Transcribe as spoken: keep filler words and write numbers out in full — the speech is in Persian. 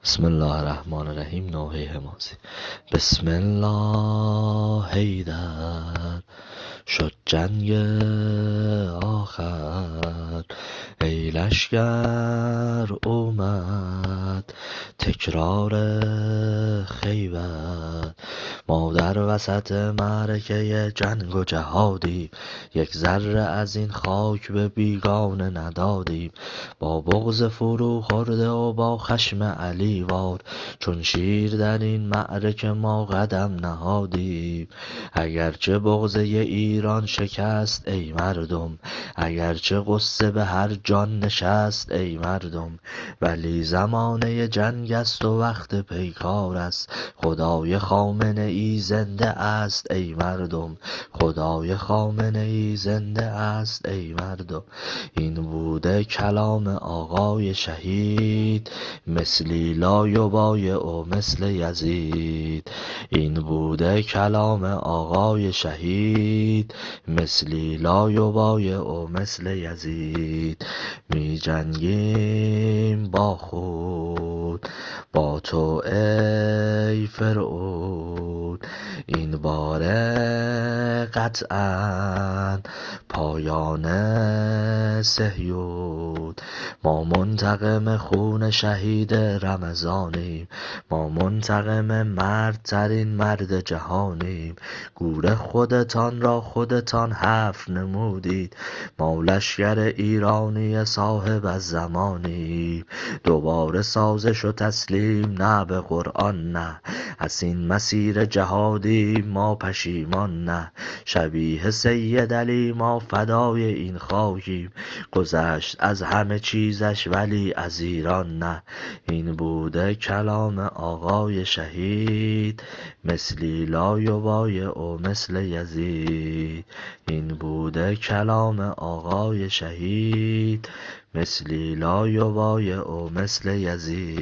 بسم الله الرحمن الرحیم. نوحه حماسی. بسم الله حیدر شد جنگ آخر، ای لشکر اومد تکرار خیبر. ما در وسط معرکه جنگ و جهادیم، یک ذره از این خاک به بیگانه ندادیم. با بغض فرو خورده و با خشم علی وار، چون شیر در این معرکه ما قدم نهادیم. اگرچه بغضه ایران شکست ای مردم، اگرچه غصه به هر جان نشست ای مردم، ولی زمانه جنگ است و وقت پیکار است. خدای خامنه ای زنده است ای مردم، خدای خامنه ای زنده است ای مردم. این بوده کلام آقای شهید، مثلی لا یبایع مثل یزید. این بوده کلام آقای شهید، مثلی لا یبایع مثل یزید. می جنگیم با خود با تو ای فرعون، این باره قطعاً پایان صهیون. ما منتقم خون شهید رمضانیم، ما منتقم مرد ترین مرد جهانیم. گور خودتان را خودتان حفر نمودید، ما لشکر ایرانی صاحب الزمانیم. دوباره سازش و تسلیم نه به قرآن نه، از این مسیر جهادی ما پشیمان نه. شبیه سید علی ما فدای این خاکیم، گذشت از همه چیزش ولی از ایران نه. این بوده کلام آقای شهید، مثلی لا یبایع مثل یزید. این بوده کلام آقای شهید، مثلی لا یبایع مثل یزید.